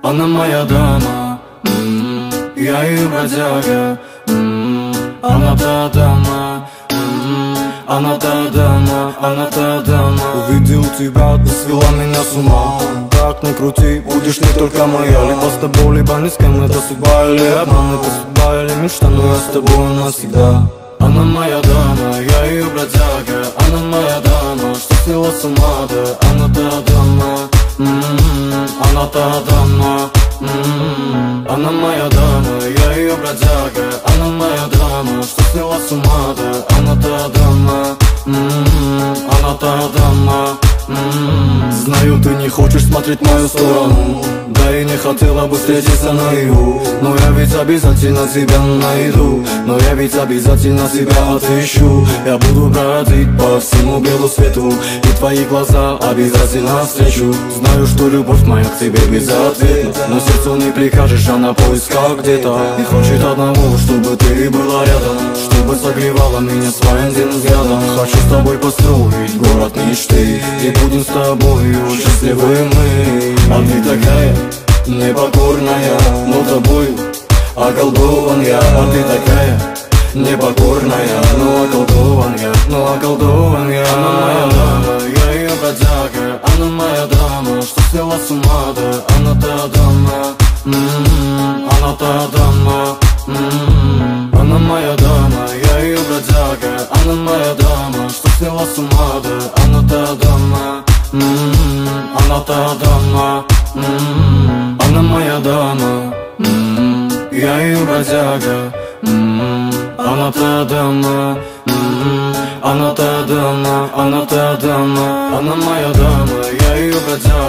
Она моя дама, я ее бродяга. Она та дама, она та дама, она та дама. Увидел тебя, ты свела меня с ума. Как ни крути, будешь не только моя. Либо с тобой, либо ни с кем. Это судьба или обман, это судьба или мечта. Но я с тобой навсегда. Она моя дама, я ее бродяга. Она моя дама, что свела с ума, да. Она та дама, она та дама. Она моя дама, я ее бродяга. Она моя дама, что свела с ума, да. Она та дама, она та дама. Знаю, ты не хочешь смотреть в мою сторону, да и не хотела бы встретиться наяву. Но я ведь обязательно тебя найду, но я ведь обязательно тебя отыщу. Я буду бродить по всему белу свету, и твои глаза обязательно встречу. Знаю, что любовь моя к тебе безответна, но сердцу не прикажешь, а на поисках где-то. И хочет одного, чтобы ты была рядом, чтобы согревала меня своим взглядом. Хочу с тобой построить город мечты, и будем с тобою счастливы мы. А ты такая непокорная, но тобой околдован я. А ты такая непокорная, но околдован я, но околдован я. Она моя дама, я ее бродяга. Она моя дама, что свела с ума, да. Она та дама, она та дама. Она моя дама, я ее бродяга. Она моя дама, что свела с ума, да. Она та дама, она та дама. Она моя дама, я ее бродяга. Она та дама, она та дама, она та дама. Она моя дама, я ее бродяга.